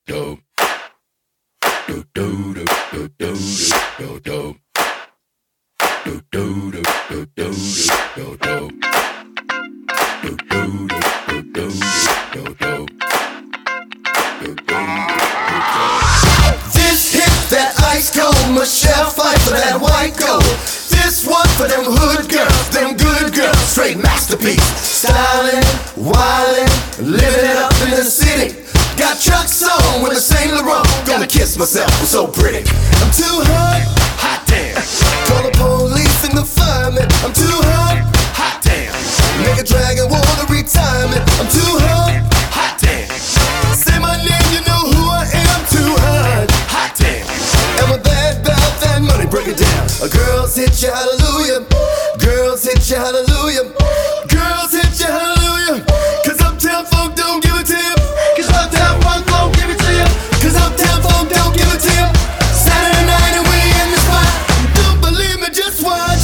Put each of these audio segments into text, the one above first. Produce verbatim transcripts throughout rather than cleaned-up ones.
This hit that ice cold Michelle fight for that white gold. This one for them hood girls, them good girls, straight masterpiece. Styling, wildin', living it up in the city. Got trucks on with a Saint Laurent. Gonna kiss myself, I'm so pretty. I'm too hot, hot damn. Call the police and the firemen. I'm too hot, hot damn. Make a dragon wanna retirement. I'm too hot, hot damn. Say my name, you know who I am. Too hot, hot damn. I'm a bad, bad, that money, break it down. A girls hit you, hallelujah. Girls hit you, hallelujah. Girls hit you, hallelujah. Cause uptown folk don't give it to you. Cause uptown folk don't give it to you. Cause uptown folk don't give it to you. Saturday night and we in the spot. Don't believe me, just watch.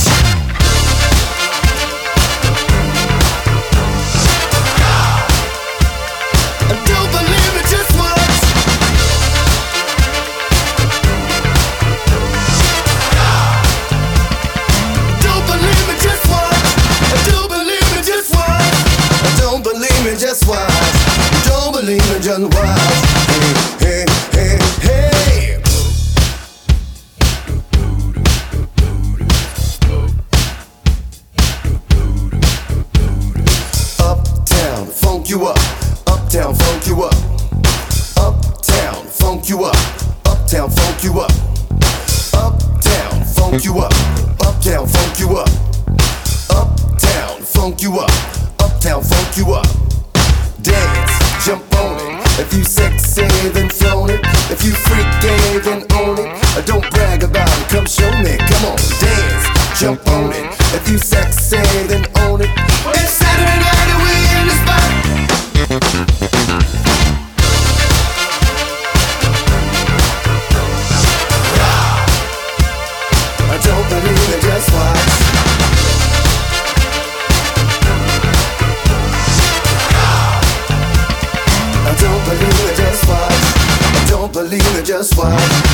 Don't believe me, just watch. Don't believe me, just watch. Don't believe me, just watch. Don't believe me, just watch. Don't believe me, just watch. Hey, hey, hey, hey. Uptown, funk you up. Uptown, funk you up. Uptown, funk you up. Uptown, funk you up. Uptown, funk you up. Uptown, funk you up. Uptown, funk you up. Uptown, funk you up. Dance, jump on it. If you sexy, then flown it. If you freaky, then own it. Don't brag about it, come show me. Come on, dance, jump on it. If you sexy, then own it. It's Saturday night and we in the spot. I don't believe it, just watch. I don't believe it, just watch. I don't believe it, just watch.